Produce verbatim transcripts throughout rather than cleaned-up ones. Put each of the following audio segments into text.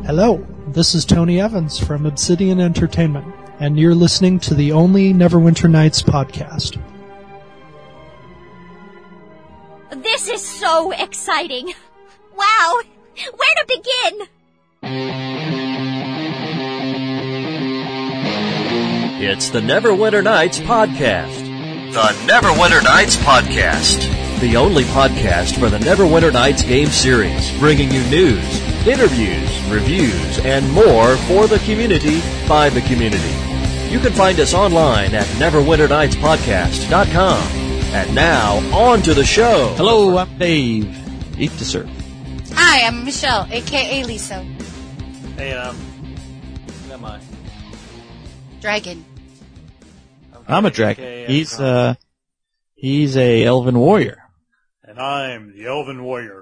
Hello, this is Tony Evans from Obsidian Entertainment, and you're listening to the only Neverwinter Nights podcast. This is so exciting! Wow! Where to begin? It's the Neverwinter Nights podcast. The Neverwinter Nights podcast. The only podcast for the Neverwinter Nights game series, bringing you news, interviews, reviews, and more for the community by the community. You can find us online at neverwinter nights podcast dot com. And now, on to the show. Hello, I'm Dave. Eat to serve. Hi, I'm Michelle, a k a. Lisa. Hey, um, who am I? Dragon. I'm a dragon. He's, uh, he's a elven warrior. And I'm the Elven Warrior.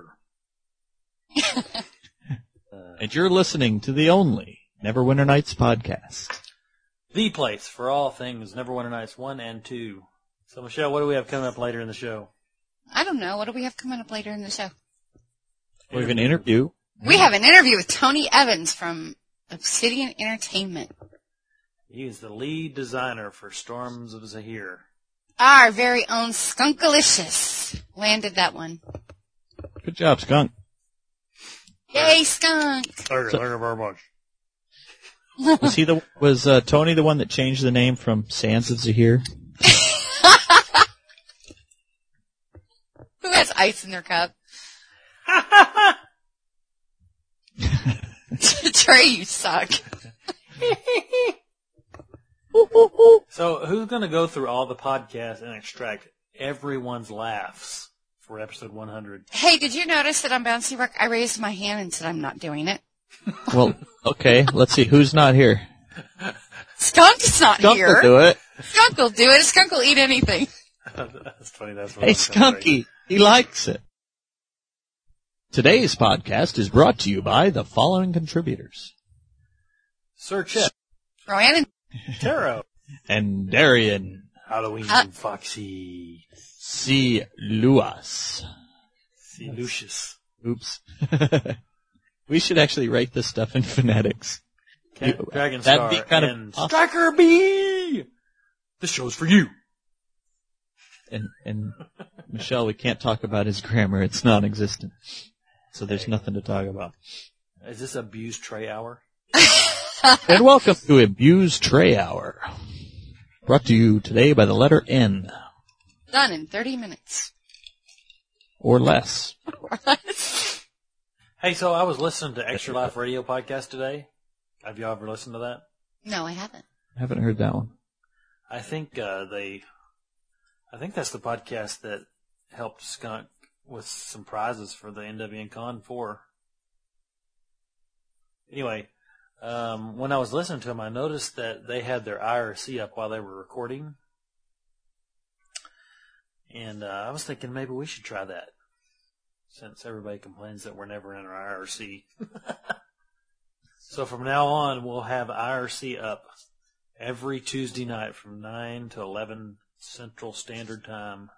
And you're listening to the only Neverwinter Nights podcast. The place for all things Neverwinter Nights one and two. So, Michelle, what do we have coming up later in the show? I don't know. What do we have coming up later in the show? We have an interview. We have an interview with Tony Evans from Obsidian Entertainment. He is the lead designer for Storms of Zahir. Our very own Skunkalicious landed that one. Good job, Skunk. Yay, Skunk! Thank you, thank you very much. Was he the, was, uh, Tony the one that changed the name from Sands of Zahir? Who has ice in their cup? Trey, you suck. So, who's going to go through all the podcasts and extract everyone's laughs for episode one hundred? Hey, did you notice that on Bouncy Rock I raised my hand and said I'm not doing it? Well, okay, let's see. Who's not here? Skunk's not Skunk here. will do it. Skunk will do it. Skunk will eat anything. That's funny. That's what Hey, I was gonna say. Skunky. He likes it. Today's podcast is brought to you by the following contributors. Sir Chip, Rowan and Taro, And Darian Halloween Uh, Foxy, C. Luas. C. Lucius, Oops. We should actually write this stuff in phonetics. Cat, You- Dragon that'd Star, be kind of and awesome. Striker B! This show's for you. And, and Michelle, we can't talk about his grammar. It's non-existent. So there's nothing to talk about. Is this Abused Trey Hour? And welcome to Abuse Tray Hour. Brought to you today by the letter N. done in thirty minutes. Or less. Hey, so I was listening to Extra Life Radio podcast today. Have you ever listened to that? No, I haven't. I haven't heard that one. I think uh, they, I think that's the podcast that helped Skunk with some prizes for the N W N Con four. Anyway, um, when I was listening to them, I noticed that they had their I R C up while they were recording. And uh, I was thinking maybe we should try that, since everybody complains that we're never in our I R C. So from now on, we'll have I R C up every Tuesday night from nine to eleven Central Standard Time.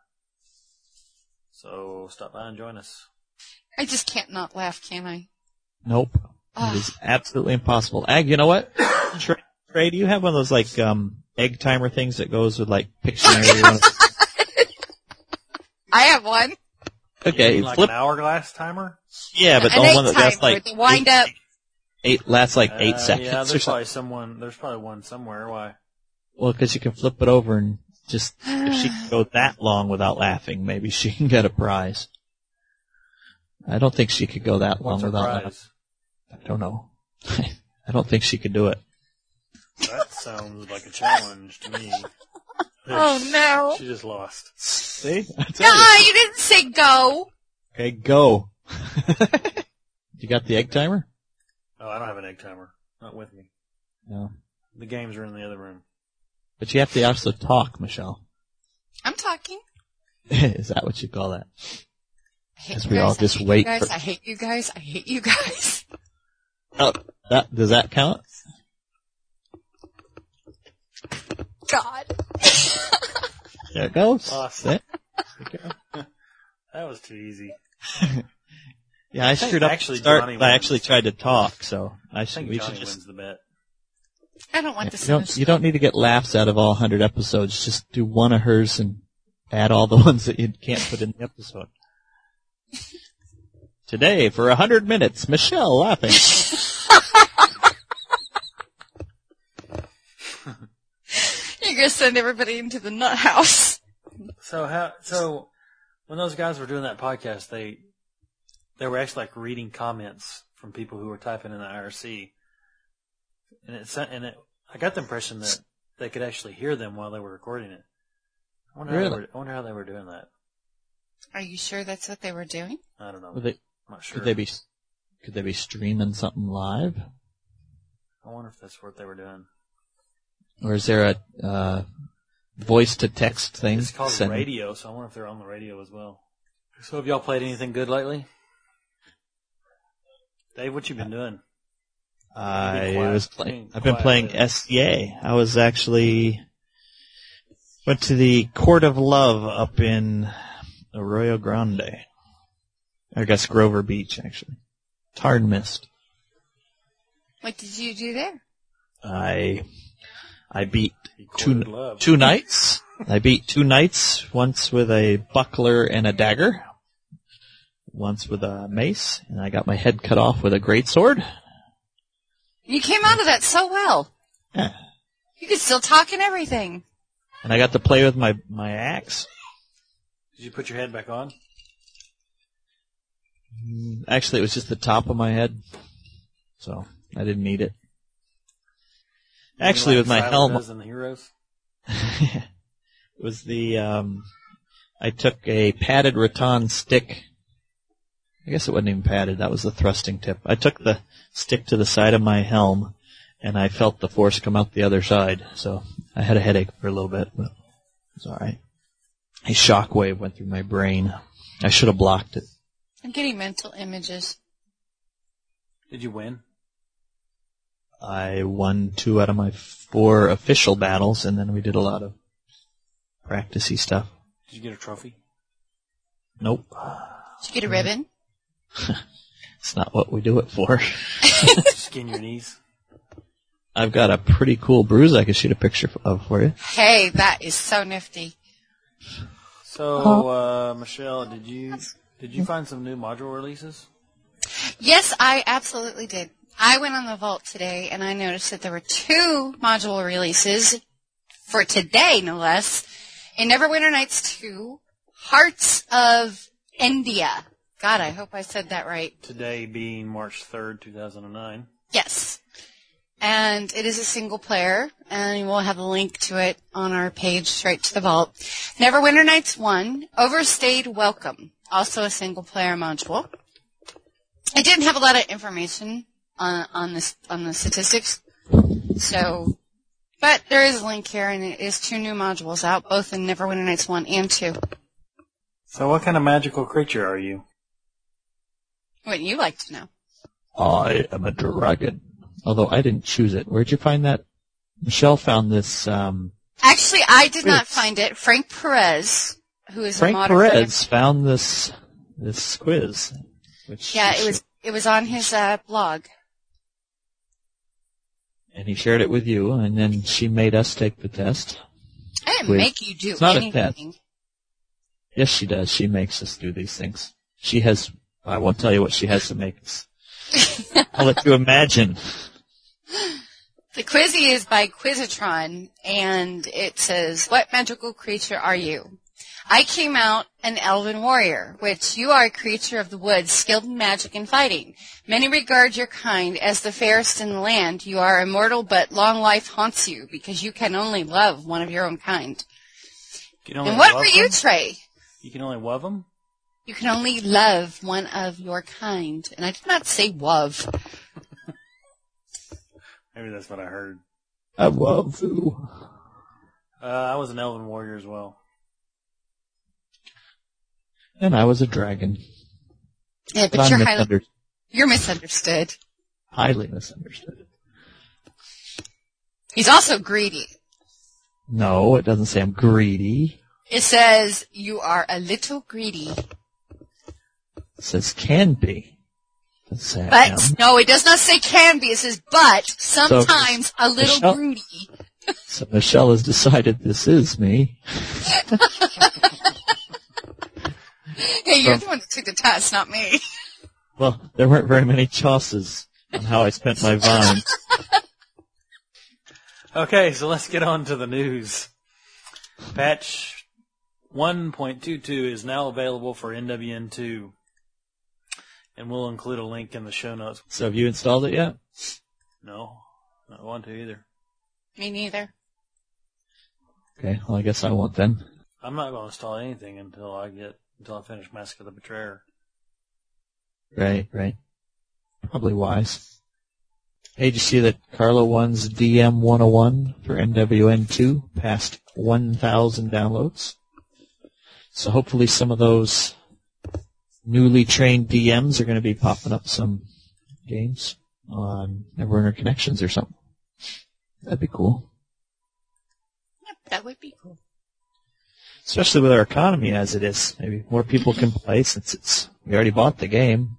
So stop by and join us. I just can't not laugh, can I? Nope. It is absolutely impossible. Ag, you know what? Trey, Trey, do you have one of those, like, um, egg timer things that goes with, like, Pictionary? I have one. Okay, You mean like flip. an hourglass timer? Yeah, but An the egg one that lasts, timer like, to wind eight, up. eight, lasts, like, eight Uh, seconds Yeah, or there's probably something. someone. There's probably one somewhere. Why? Well, because you can flip it over and just, if she can go that long without laughing, maybe she can get a prize. I don't think she could go that long What's her without laughing. prize? I don't know. I don't think she could do it. That sounds like a challenge to me. Oh, no. She just lost. See? I tell No, you. you didn't say go. Okay, go. You got the egg timer? Oh, I don't have an egg timer. Not with me. No. The games are in the other room. But you have to also talk, Michelle. I'm talking. Is that what you call that? I hate As you we guys. all I just hate wait You guys. for- I hate you guys. I hate you guys. Oh, that, does that count? God. There it goes. Awesome. See? That was too easy. Yeah, I, I think screwed up actually at the start. Johnny I wins. actually tried to talk, so I I should, think we Johnny should just. wins the bet. I don't want You this. don't, you don't need to get laughs out of all one hundred episodes. Just do one of hers and add all the ones that you can't put in the episode. Today, for one hundred minutes, Michelle laughing. You're gonna send everybody into the nut house. So how? So when those guys were doing that podcast, they they were actually like reading comments from people who were typing in the I R C, and it sent- and it. I got the impression that they could actually hear them while they were recording it. I wonder, how, Really? they were, I wonder how they were doing that. Are you sure that's what they were doing? I don't know. Would they, I'm not sure. could they be? Could they be streaming something live? I wonder if that's what they were doing. Or is there a uh, voice to text thing? It's called Send- radio, so I wonder if they're on the radio as well. So have y'all played anything good lately? Dave, what you been doing? I quiet. was playing. Being I've been quiet playing lately. S C A. I was actually went to the Court of Love up in Arroyo Grande. I guess Grover Beach, actually. Hard missed. What did you do there? I I beat He two courted love. two knights. I beat two knights. Once with a buckler and a dagger. Once with a mace, and I got my head cut off with a greatsword. You came out of that so well. Yeah. You could still talk and everything. And I got to play with my my axe. Did you put your head back on? Actually, it was just the top of my head, so I didn't need it. Actually, You with my like helmet, Silas and the Heroes? it was the um, I took a padded rattan stick. I guess it wasn't even padded. That was the thrusting tip. I took the stick to the side of my helm, and I felt the force come out the other side. So I had a headache for a little bit, but it was all right. A shockwave went through my brain. I should have blocked it. I'm getting mental images. Did you win? I won two out of my four official battles, and then we did a lot of practicey stuff. Did you get a trophy? Nope. Did you get a ribbon? It's not what we do it for. Skin your knees? I've got a pretty cool bruise I could shoot a picture of for you. Hey, that is so nifty. So, uh, Michelle, did you did you find some new module releases? Yes, I absolutely did. I went on the vault today and I noticed that there were two module releases for today, no less. In Neverwinter Nights two, Hearts of India. God, I hope I said that right. Today being March third, two thousand nine. Yes. And it is a single player, and we'll have a link to it on our page straight to the vault. Neverwinter Nights one, Overstayed Welcome, also a single player module. I didn't have a lot of information on, on this, on the statistics. So, but there is a link here, and it is two new modules out, both in Neverwinter Nights one and two. So what kind of magical creature are you? Wouldn't you like to know? I am a dragon. Although I didn't choose it. Where'd you find that? Michelle found this, um... Actually, I did not Quiz. find it. Frank Perez, who is Frank a modern friend of- Perez found this, this quiz. Which Yeah, he it was, it was on his, uh, blog. And he shared it with you, and then she made us take the test. I didn't Quiz. make you do It's not a anything. test. Yes, she does. She makes us do these things. She has, I won't tell you what she has to make us. I'll let you imagine. The quizzy is by Quizatron, and it says, what magical creature are you? I came out an elven warrior, which you are a creature of the woods, skilled in magic and fighting. Many regard your kind as the fairest in the land. You are immortal, but long life haunts you, because you can only love one of your own kind. You can only And what love were you, them? Trey? You can only love them? You can only love one of your kind. And I did not say love. Maybe that's what I heard. I love you. Uh, I was an elven warrior as well. And I was a dragon. Yeah, But but I'm you're highly, misunder- you're misunderstood. highly misunderstood. He's also greedy. No, it doesn't say I'm greedy. It says, you are a little greedy. It says can be. Sad But, M. no, it does not say can be. It says but, sometimes So, a little Michelle- broody. So Michelle has decided this is me. Hey, you're So- the one that took the test, not me. Well, there weren't very many choices on how I spent my vine. Okay, so let's get on to the news. Patch one point two two is now available for N W N two. And we'll include a link in the show notes. So have you installed it yet? No, I don't want to either. Me neither. Okay, well I guess I won't then. I'm not going to install anything until I get until I finish Mask of the Betrayer. Right, right. Probably wise. Hey, did you see that Carlo One's D M one oh one for N W N two passed one thousand downloads? So hopefully some of those newly trained D Ms are going to be popping up some games on Neverwinter Connections or something. That'd be cool. Yep, that would be cool. Especially with our economy as it is. Maybe more people can play since it's we already bought the game.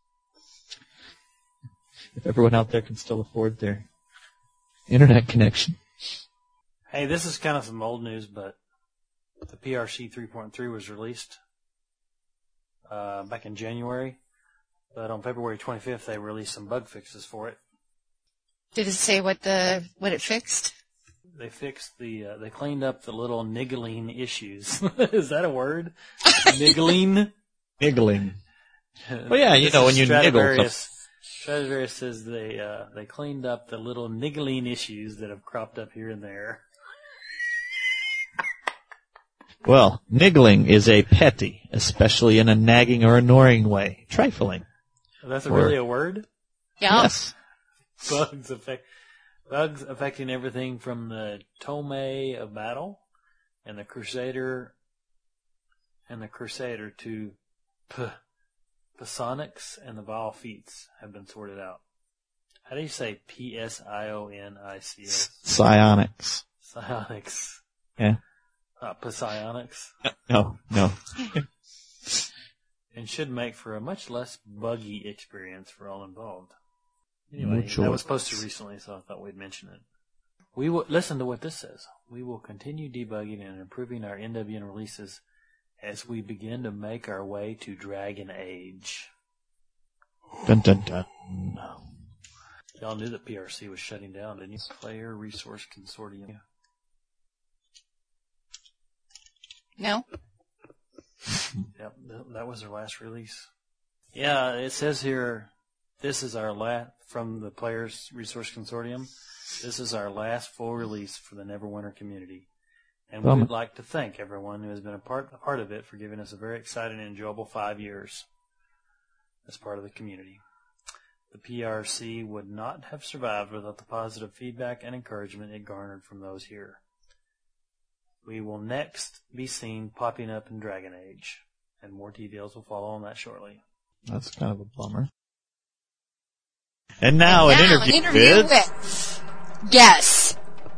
If everyone out there can still afford their internet connection. Hey, this is kind of some old news, but the P R C three point three was released uh, back in January. But on February twenty-fifth, they released some bug fixes for it. Did it say what the what it fixed? They fixed the, uh, they cleaned up the little niggling issues. Is that a word? Niggling? Niggling. Well, yeah, you This know, is when you niggle Stradivarius. Stradivarius says they, uh, they cleaned up the little niggling issues that have cropped up here and there. Well, niggling is a petty, especially in a nagging or annoying way. Trifling. That's Or- really a word? Yeah. Yes. Bugs affect bugs affecting everything from the Tomei of Battle and the Crusader and the Crusader to P- Psionics and the Vile Feats have been sorted out. How do you say P S I O N I C S? Psionics. Psionics. Yeah. Not Psionics. No, no. And should make for a much less buggy experience for all involved. Anyway, Mucho. that was posted recently, so I thought we'd mention it. We will listen to what this says. We will continue debugging and improving our N W N releases as we begin to make our way to Dragon Age. Dun dun dun. Y'all knew that P R C was shutting down, didn't you? Player Resource Consortium. No? Yep, th- that was their last release. Yeah, it says here, this is our last, from the Players Resource Consortium, this is our last full release for the Neverwinter community. And Bummer. we'd like to thank everyone who has been a part, a part of it for giving us a very exciting and enjoyable five years as part of the community. The P R C would not have survived without the positive feedback and encouragement it garnered from those here. We will next be seen popping up in Dragon Age, and more details will follow on that shortly. That's kind of a bummer. And now, an Now, interview, an interview with, with. Yes.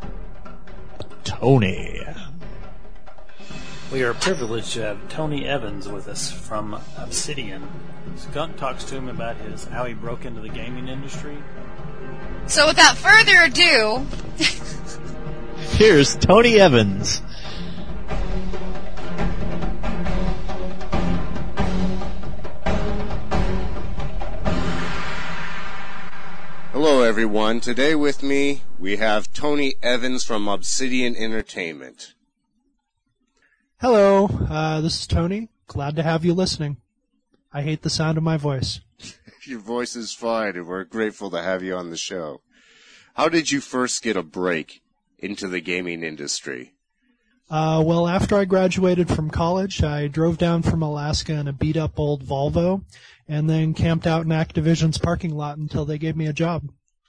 Tony. We are privileged to have Tony Evans with us from Obsidian. Skunk talks to him about his how he broke into the gaming industry. So without further ado, Here's Tony Evans. Hello everyone. Today with me we have Tony Evans from Obsidian Entertainment. Hello, uh, this is Tony. Glad to have you listening. I hate the sound of my voice. Your voice is fine and we're grateful to have you on the show. How did you first get a break into the gaming industry? Uh, well, after I graduated from college, I drove down from Alaska in a beat-up old Volvo and then camped out in Activision's parking lot until they gave me a job.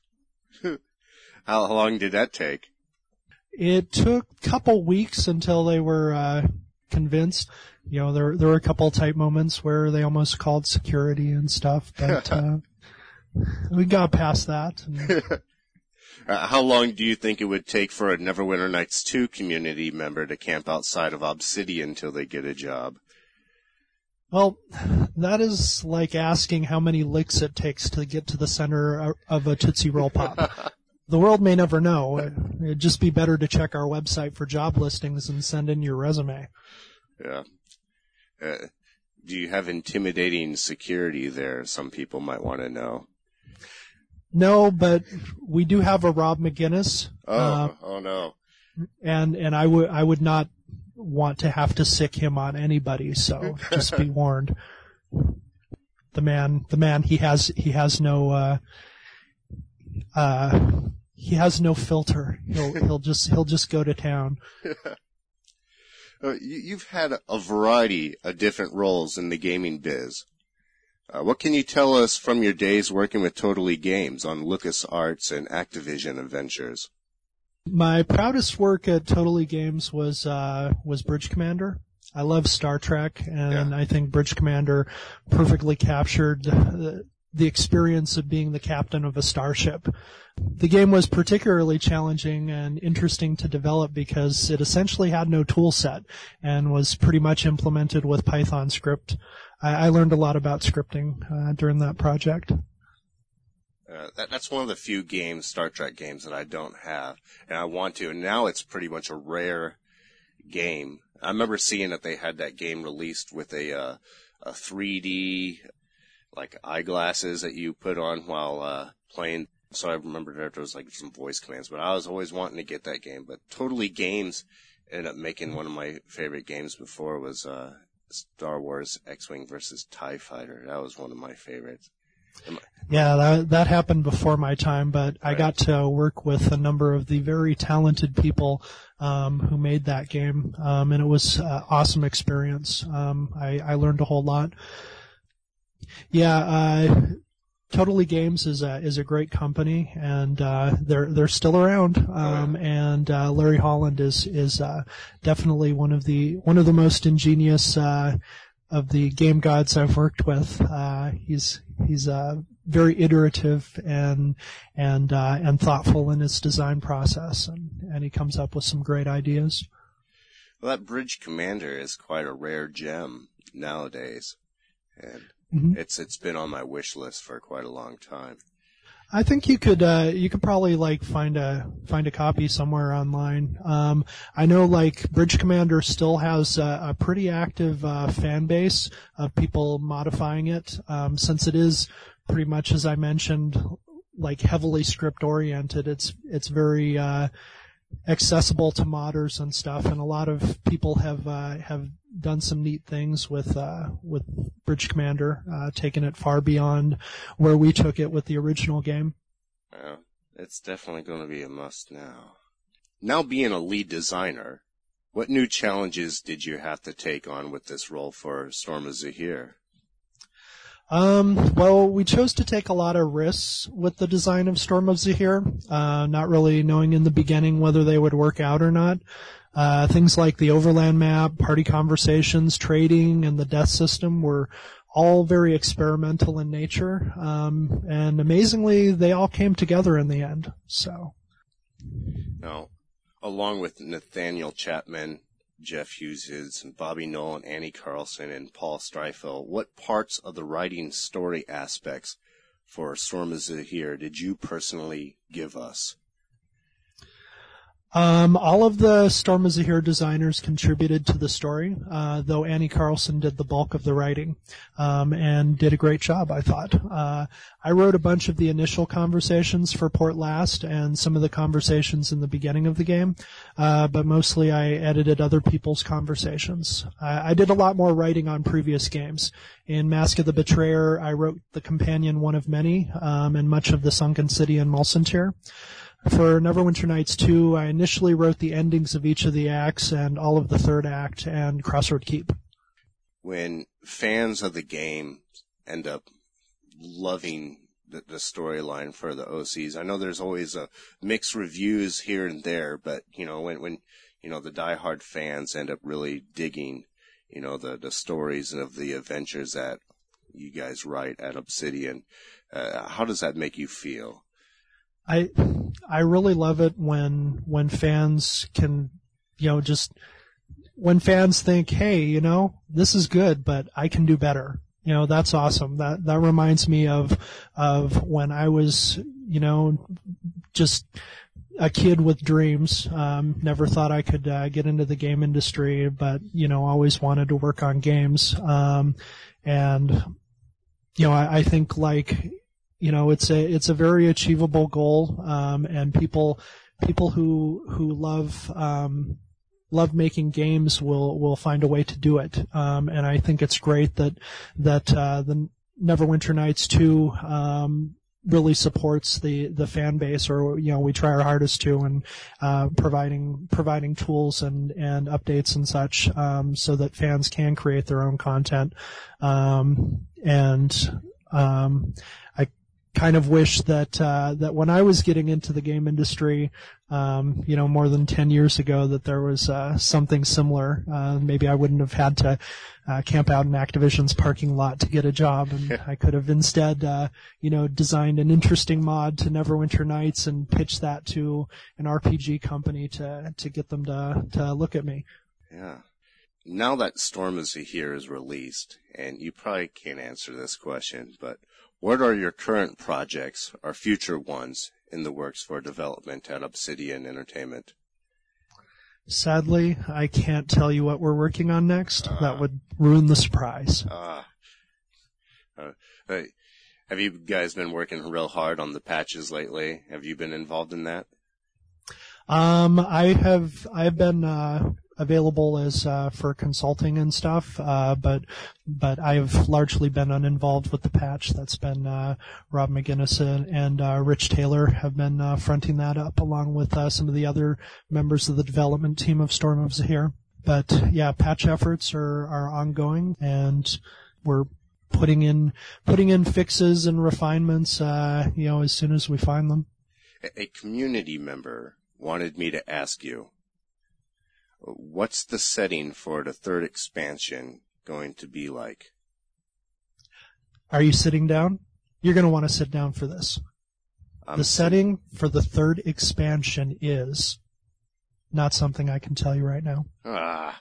How long did that take? It took a couple weeks until they were uh, convinced. You know, there there were a couple tight moments where they almost called security and stuff, but uh, we got past that. And Uh, how long do you think it would take for a Neverwinter Nights two community member to camp outside of Obsidian till they get a job? Well, that is like asking how many licks it takes to get to the center of a Tootsie Roll Pop. The world may never know. It'd just be better to check our website for job listings and send in your resume. Yeah. Uh, do you have intimidating security there? Some people might want to know. No, but we do have a Rob McGinnis. Oh, uh, oh no. And, and I would, I would not want to have to sick him on anybody, so just be warned. The man, the man, he has, he has no, uh, uh, he has no filter. He'll, he'll just, he'll just go to town. uh, you, you've had a variety of different roles in the gaming biz. Uh, what can you tell us from your days working with Totally Games on LucasArts and Activision Adventures? My proudest work at Totally Games was uh, was Bridge Commander. I love Star Trek, and yeah. I think Bridge Commander perfectly captured the, the experience of being the captain of a starship. The game was particularly challenging and interesting to develop because it essentially had no tool set and was pretty much implemented with Python script. I, I learned a lot about scripting uh, during that project. Uh, that, that's one of the few games, Star Trek games, that I don't have, and I want to. And now it's pretty much a rare game. I remember seeing that they had that game released with a uh, a three D, like eyeglasses that you put on while uh, playing. So I remember that there was like some voice commands, but I was always wanting to get that game. But Totally Games ended up making one of my favorite games before was uh, Star Wars X-Wing versus TIE Fighter. That was one of my favorites. Yeah, that, that happened before my time, but I got to work with a number of the very talented people um, who made that game, um, and it was an awesome experience. Um, I, I learned a whole lot. Yeah, uh, Totally Games is a is a great company, and uh, they're they're still around. Um, and uh, Larry Holland is is uh, definitely one of the one of the most ingenious Uh, of the game gods I've worked with. Uh, he's, he's, uh, very iterative and, and, uh, and thoughtful in his design process, and, and he comes up with some great ideas. Well, that Bridge Commander is quite a rare gem nowadays, and mm-hmm. it's, it's been on my wish list for quite a long time. I think you could, uh, you could probably like find a, find a copy somewhere online. Um, I know like Bridge Commander still has a, a pretty active, uh, fan base of people modifying it, um, since it is pretty much, as I mentioned, like heavily script oriented. It's, it's very, uh, accessible to modders and stuff, and a lot of people have, uh, have done some neat things with uh with Bridge Commander, uh taking it far beyond where we took it with the original game. Well, it's definitely going to be a must now. Now being a lead designer, what new challenges did you have to take on with this role for Storm of Zahir? Um, well, we chose to take a lot of risks with the design of Storm of Zahir, uh, not really knowing in the beginning whether they would work out or not. Uh, things like the overland map, party conversations, trading, and the death system were all very experimental in nature. Um, and amazingly, they all came together in the end. So, now, along with Nathaniel Chapman, Jeff Hughes, and Bobby Nolan, Annie Carlson, and Paul Streifel, what parts of the writing story aspects for Storm of Zahir did you personally give us? Um, all of the Storm of Zahir designers contributed to the story, uh, though Annie Carlson did the bulk of the writing, um, and did a great job, I thought. Uh, I wrote a bunch of the initial conversations for Port Last and some of the conversations in the beginning of the game, uh, but mostly I edited other people's conversations. I, I did a lot more writing on previous games. In Mask of the Betrayer, I wrote the companion One of Many, um, and much of the Sunken City and Mulsantir. For Neverwinter Nights two, I initially wrote the endings of each of the acts and all of the third act and Crossroad Keep. When fans of the game end up loving the, the storyline for the O Cs, I know there's always a mixed reviews here and there, but you know, when, when, you know, the diehard fans end up really digging, you know, the, the stories of the adventures that you guys write at Obsidian, uh, how does that make you feel? I I really love it when when fans can, you know, just when fans think, hey, you know, this is good, but I can do better. You know, that's awesome. That, that reminds me of, of when I was, you know, just a kid with dreams. Um, never thought I could, uh, get into the game industry, but, you know, always wanted to work on games. Um, and, you know, I, I think like, you know, it's a, it's a very achievable goal. Um, and people, people who, who love, um, love making games will will find a way to do it. Um, and I think it's great that that uh, the Neverwinter Nights two um, really supports the the fan base, or you know we try our hardest to, and uh, providing providing tools and and updates and such, um, so that fans can create their own content. Um, and um, I kind of wish that uh, that when I was getting into the game industry, um, you know, more than ten years ago, that there was uh, something similar. Uh, maybe I wouldn't have had to uh, camp out in Activision's parking lot to get a job, and I could have instead, uh, you know, designed an interesting mod to Neverwinter Nights and pitched that to an R P G company to to get them to to look at me. Yeah. Now that Storm of Zahir is released, and you probably can't answer this question, but what are your current projects or future ones in the works for development at Obsidian Entertainment? Sadly, I can't tell you what we're working on next. Uh, that would ruin the surprise. Uh, uh, hey, have you guys been working real hard on the patches lately? Have you been involved in that? Um, I have, I've been, uh, available as, uh, for consulting and stuff, uh, but, but I've largely been uninvolved with the patch. That's been, uh, Rob McGinnis and, and uh, Rich Taylor have been, uh, fronting that up along with, uh, some of the other members of the development team of Storm of Zahir. But, yeah, patch efforts are, are ongoing, and we're putting in, putting in fixes and refinements, uh, you know, as soon as we find them. A community member wanted me to ask you, what's the setting for the third expansion going to be like? Are you sitting down? You're going to want to sit down for this. I'm the setting for the third expansion is not something I can tell you right now. Ah.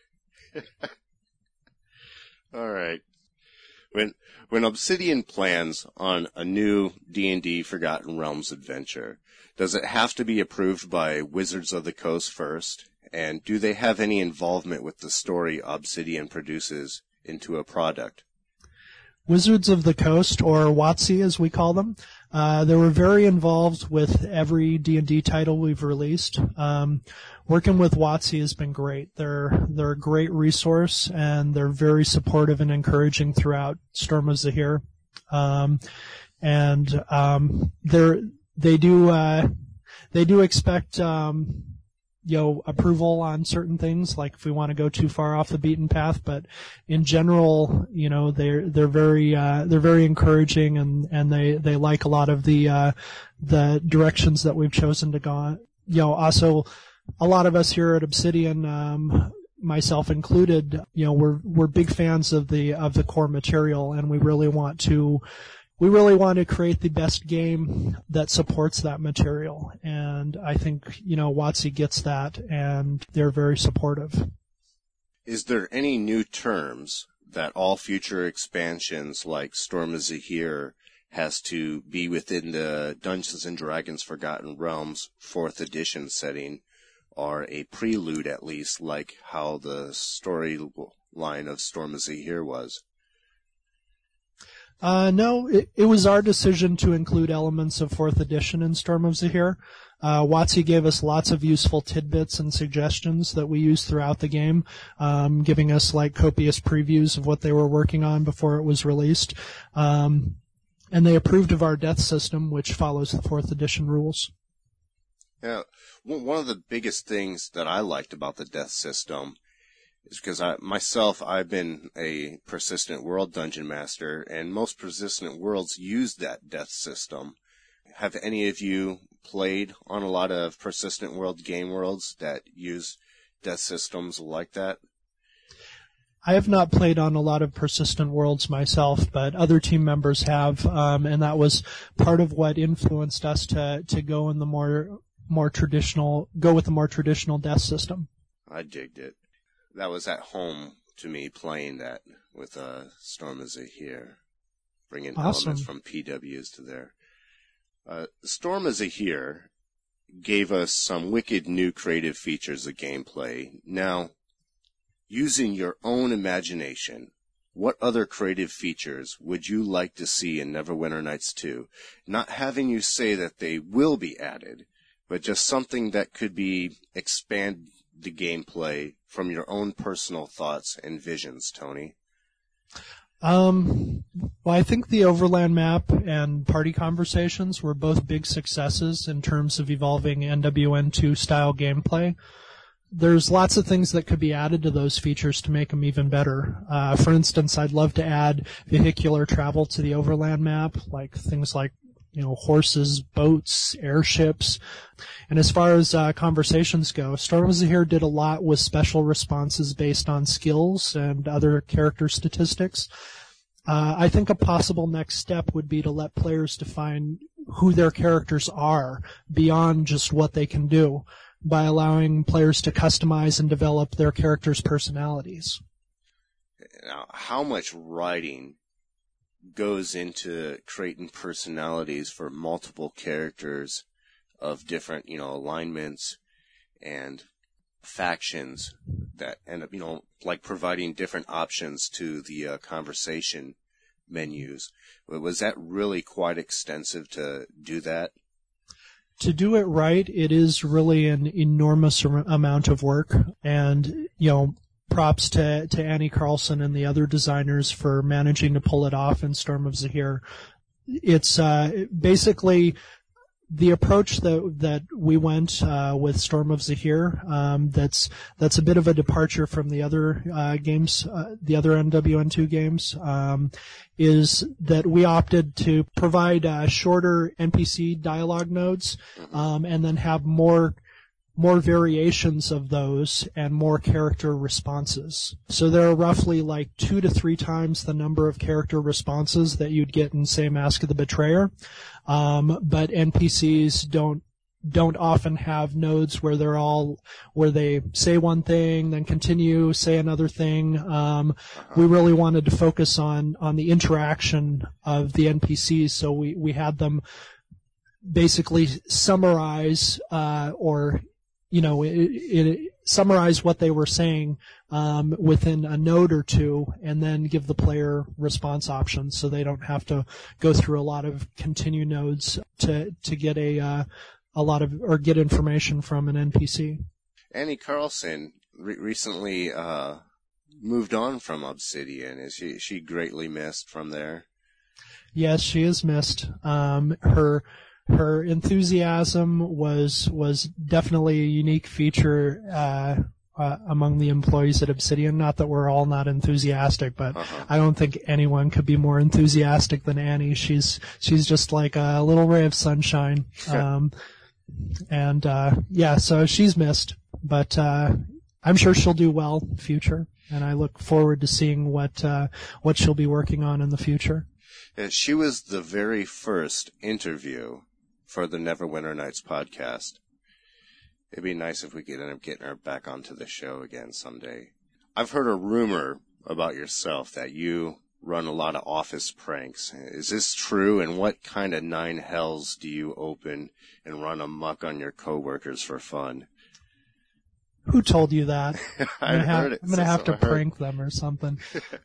All right. When when Obsidian plans on a new D and D Forgotten Realms adventure, does it have to be approved by Wizards of the Coast first? And do they have any involvement with the story Obsidian produces into a product? Wizards of the Coast, or WotC as we call them, uh, they were very involved with every D and D title we've released. Um, working with WotC has been great. They're they're a great resource, and they're very supportive and encouraging throughout Storm of Zahir. Um, and um, they're they do uh, they do expect um, you know, approval on certain things, like if we want to go too far off the beaten path. But in general, you know, they're, they're very, uh, they're very encouraging, and, and they, they like a lot of the, uh, the directions that we've chosen to go. You know, also, a lot of us here at Obsidian, um, myself included, you know, we're, we're big fans of the, of the core material, and we really want to, We really want to create the best game that supports that material, and I think, you know, WotC gets that, and they're very supportive. Is there any new terms that all future expansions like Storm of Zahir has to be within the Dungeons and Dragons Forgotten Realms fourth edition setting, or a prelude at least, like how the storyline of Storm of Zahir was? Uh, no, it, it was our decision to include elements of fourth edition in Storm of Zahir. Uh, WotC gave us lots of useful tidbits and suggestions that we used throughout the game, um, giving us like copious previews of what they were working on before it was released. Um, and they approved of our death system, which follows the fourth edition rules. Yeah, one of the biggest things that I liked about the death system is because I, myself, I've been a persistent world dungeon master, and most persistent worlds use that death system. Have any of you played on a lot of persistent world game worlds that use death systems like that? I have not played on a lot of persistent worlds myself, but other team members have, um, and that was part of what influenced us to, to go in the more, more traditional, go with the more traditional death system. I digged it. that was at home to me playing that with uh, Storm of Zahir, bringing Awesome. elements from P Ws to there. Uh, Storm of Zahir gave us some wicked new creative features of gameplay. Now, using your own imagination, what other creative features would you like to see in Neverwinter Nights two? Not having you say that they will be added, but just something that could be expand the gameplay from your own personal thoughts and visions, Tony. Um, well, I think the Overland map and party conversations were both big successes in terms of evolving N W N two style gameplay. There's lots of things that could be added to those features to make them even better. Uh, for instance, I'd love to add vehicular travel to the Overland map, like things like, you know, horses, boats, airships. And as far as uh, conversations go, Storm of Zahir did a lot with special responses based on skills and other character statistics. Uh, I think a possible next step would be to let players define who their characters are beyond just what they can do, by allowing players to customize and develop their characters' personalities. Now, how much writing goes into creating personalities for multiple characters of different, you know, alignments and factions that end up, you know, like providing different options to the uh, conversation menus. Was that really quite extensive to do that? To do it right, it is really an enormous amount of work, and, you know, props to, to Annie Carlson and the other designers for managing to pull it off in Storm of Zahir. It's, uh, basically the approach that, that we went, uh, with Storm of Zahir, um, that's, that's a bit of a departure from the other, uh, games, uh, the other N W N two games, um, is that we opted to provide, uh, shorter N P C dialogue nodes, um, and then have more, more variations of those and more character responses. So there are roughly like two to three times the number of character responses that you'd get in, say, Mask of the Betrayer. Um, but N P Cs don't, don't often have nodes where they're all, where they say one thing, then continue, say another thing. Um, we really wanted to focus on, on the interaction of the N P Cs, so we, we had them basically summarize, uh, or, you know, it, it, summarize what they were saying um, within a node or two, and then give the player response options, so they don't have to go through a lot of continue nodes to to get a uh, a lot of or get information from an N P C. Annie Carlson re- recently uh, moved on from Obsidian. Is she she greatly missed from there? Yes, she is missed. Um, her. Her enthusiasm was was definitely a unique feature uh, uh, among the employees at Obsidian. Not that we're all not enthusiastic, but uh-huh. I don't think anyone could be more enthusiastic than Annie. She's she's just like a little ray of sunshine. Um, and uh, yeah, so she's missed, but uh, I'm sure she'll do well in the future, and I look forward to seeing what uh, what she'll be working on in the future. Yeah, she was the very first interview for the Neverwinter Nights podcast. It'd be nice if we could end up getting her back onto the show again someday. I've heard a rumor about yourself that you run a lot of office pranks. Is this true? And what kind of nine hells do you open and run amok on your coworkers for fun? Who told you that? I I'm gonna have, heard it. I'm gonna have to prank them or something.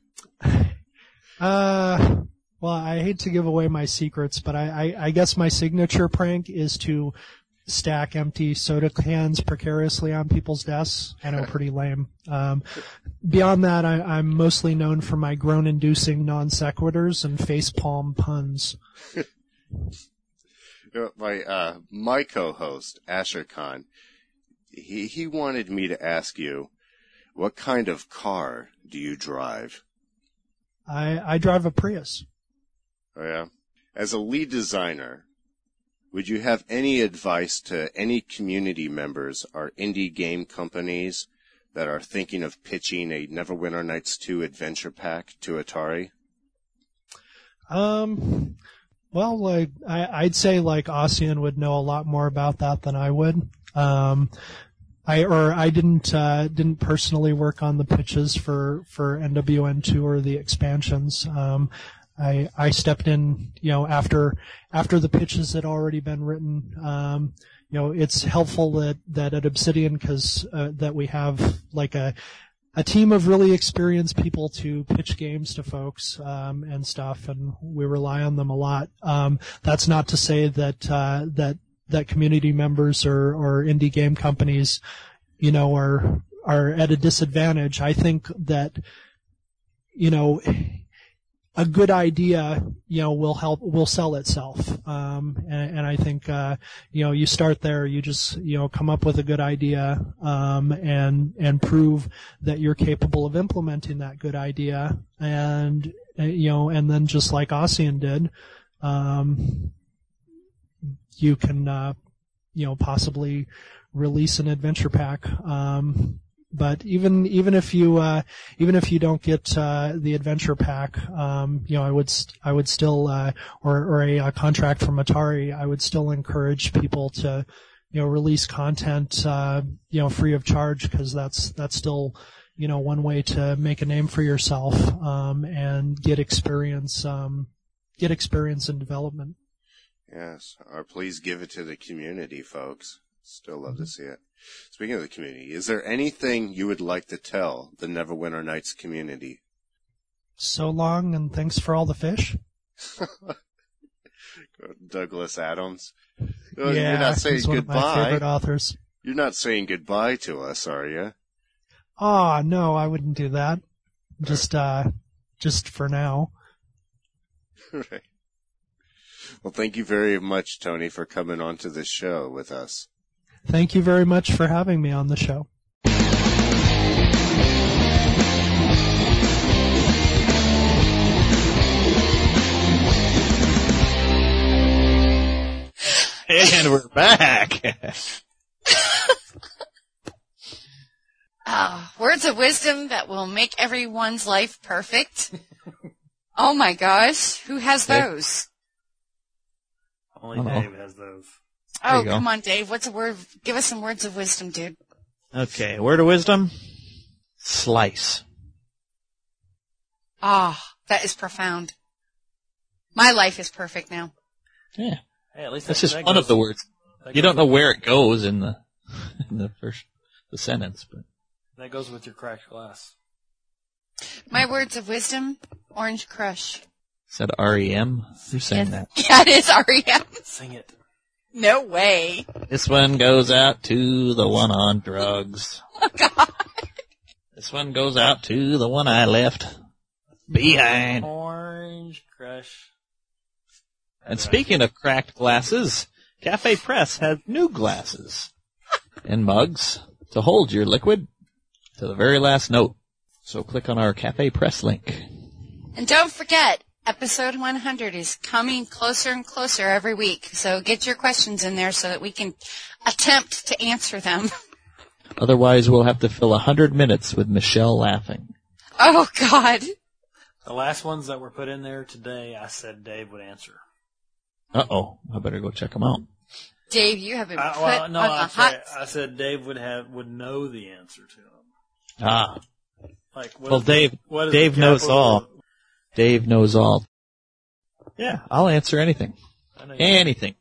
uh... Well, I hate to give away my secrets, but I, I, I guess my signature prank is to stack empty soda cans precariously on people's desks. I know, pretty lame. Um, beyond that, I, I'm mostly known for my groan-inducing non sequiturs and facepalm puns. my uh, my co-host Asher Khan, he he wanted me to ask you, what kind of car do you drive? I I drive a Prius. Oh, yeah. As a lead designer, would you have any advice to any community members or indie game companies that are thinking of pitching a Neverwinter Nights two adventure pack to Atari? Um, well, like I, I'd say like Ossian would know a lot more about that than I would. Um, I or I didn't uh, didn't personally work on the pitches for, for N W N two or the expansions. Um, I I stepped in, you know, after after the pitches had already been written. Um, you know, it's helpful that, that at Obsidian because uh, that we have like a a team of really experienced people to pitch games to folks um, and stuff, and we rely on them a lot. Um, that's not to say that uh, that that community members or, or indie game companies, you know, are are at a disadvantage. I think that, you know, a good idea, you know, will help, will sell itself. Um, and, and I think, uh, you know, you start there, you just, you know, come up with a good idea, um, and, and prove that you're capable of implementing that good idea. And, uh, you know, and then just like Ossian did, um, you can, uh, you know, possibly release an adventure pack. Um, But even even if you uh, even if you don't get uh, the adventure pack, um, you know, I would st- I would still uh, or or a, a contract from Atari, I would still encourage people to, you know, release content, uh, you know, free of charge, because that's that's still, you know, one way to make a name for yourself um, and get experience um, get experience in development. Yes, or please give it to the community, folks. Still love to see it. Speaking of the community, is there anything you would like to tell the Neverwinter Nights community? So long, and thanks for all the fish. Douglas Adams. Yeah, You're not saying he's one of my goodbye. favorite authors. You're not saying goodbye to us, are you? Oh, no, I wouldn't do that. Just, uh, just for now. Right. Well, thank you very much, Tony, for coming on to the show with us. Thank you very much for having me on the show. And we're back. Uh, words of wisdom that will make everyone's life perfect. Oh my gosh, who has those? Only Uh-oh. Dave has those. There Oh, you go. come on, Dave. What's a word? Give us some words of wisdom, dude. Okay, word of wisdom. Slice. Ah, that is profound. My life is perfect now. Yeah. Hey, at least That's that- just that one goes- of the words. that You goes don't know with- where it goes in the in the first the sentence, but That goes with your cracked glass. My words of wisdom, Orange Crush. is that R E M? Who's saying Yes. that? Yeah, it is R E M. Sing it. No way. This one goes out to the one on drugs. Oh, God. This one goes out to the one I left behind. Orange Crush. And speaking of cracked glasses, Cafe Press has new glasses and mugs to hold your liquid to the very last note. So click on our Cafe Press link. And don't forget, episode one hundred is coming closer and closer every week. So get your questions in there so that we can attempt to answer them. Otherwise, we'll have to fill a hundred minutes with Michelle laughing. Oh, God. The last ones that were put in there today, I said Dave would answer. Uh-oh, I better go check them out. Dave, you have been I, put well, no, on the I'm hot sorry. I said Dave would have would know the answer to them. Ah, Like, what well, is- Dave, what is Dave the knows capital- all. Dave knows all. Yeah, I'll answer anything. I know you- Anything.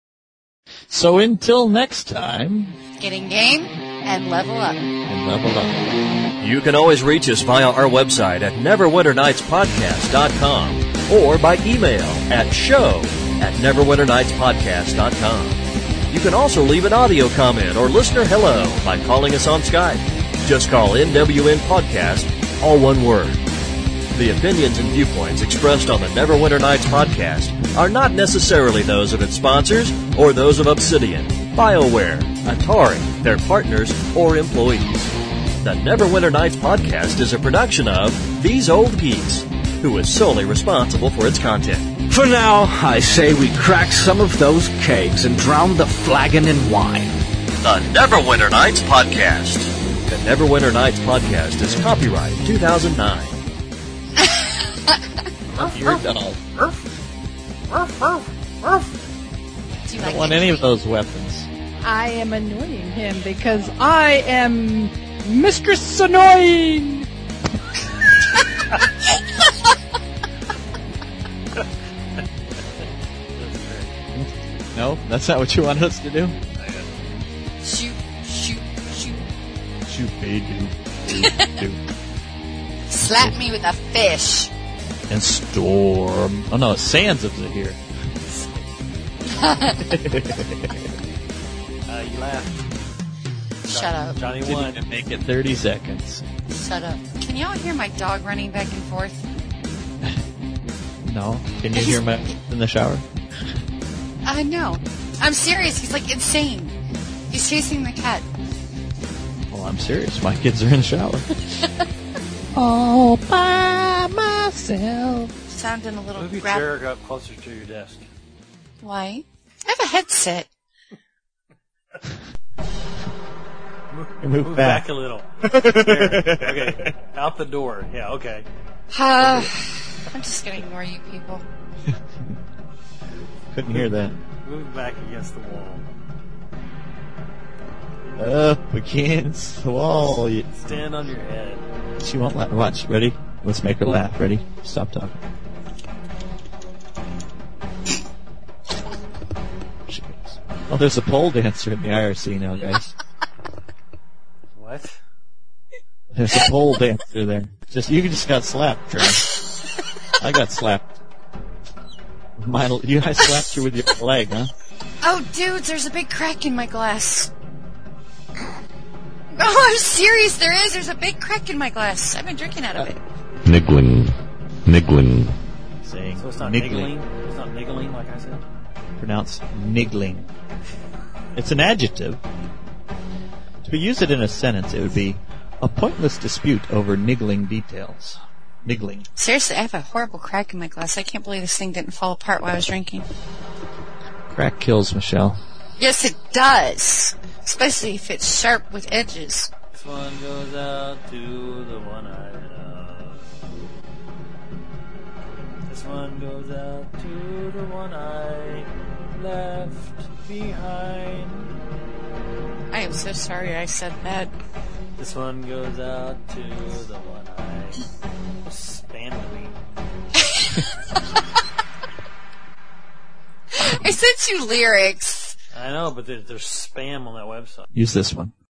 So until next time, getting game and level up. and level up. You can always reach us via our website at neverwinter nights podcast dot com or by email at show at neverwinter nights podcast dot com. You can also leave an audio comment or listener hello by calling us on Skype. Just call N W N Podcast, all one word. The opinions and viewpoints expressed on the Neverwinter Nights podcast are not necessarily those of its sponsors or those of Obsidian, BioWare, Atari, their partners, or employees. The Neverwinter Nights podcast is a production of These Old Geeks, who is solely responsible for its content. For now, I say we crack some of those kegs and drown the flagon in wine. The Neverwinter Nights podcast. The Neverwinter Nights podcast is copyright two thousand nine. You're dog. Do you I like don't want it? any of those weapons. I am annoying him because I am Mistress Annoying. No, that's not what you wanted us to do? Shoot, shoot, shoot. Shoot, baby. Slap me with a fish. And storm. Oh no, Sands is here. Uh, you laughed. Shut up. Johnny Didn't won. even make it thirty seconds. Shut up. Can y'all hear my dog running back and forth? No. Can you hear him in the shower? I know. I'm serious. He's like insane. He's chasing the cat. Well, I'm serious. My kids are in the shower. All by myself. Sounding a little Move your grab. chair up closer to your desk. Why? I have a headset. Move, Move move back. back. a little. There. Okay. Out the door. Yeah, okay. Uh, I'm just gonna ignore you people. Couldn't hear that. Move back against the wall. Up against the wall. You- Stand on your head. She won't laugh. Watch. Ready? Let's make her laugh. Ready? Stop talking. She goes. Oh, there's a pole dancer in the I R C now, guys. What? There's a pole dancer there. Just you just got slapped, Trey. I got slapped. Mine, you I slapped you with your leg, huh? Oh, dudes, there's a big crack in my glass. Oh, I'm serious. There is. There's a big crack in my glass. I've been drinking out of it. Niggling. Niggling. Saying So it's not niggling. niggling? It's not niggling like I said? Pronounced niggling. It's an adjective. To use it in a sentence, it would be a pointless dispute over niggling details. Niggling. Seriously, I have a horrible crack in my glass. I can't believe this thing didn't fall apart while I was drinking. Crack kills, Michelle. Yes, it does. Especially if it's sharp with edges. This one goes out to the one I love. This one goes out to the one I left behind. I am so sorry I said that. This one goes out to the one I spammed me. I sent you lyrics. I know, but there, there's spam on that website. Use this one.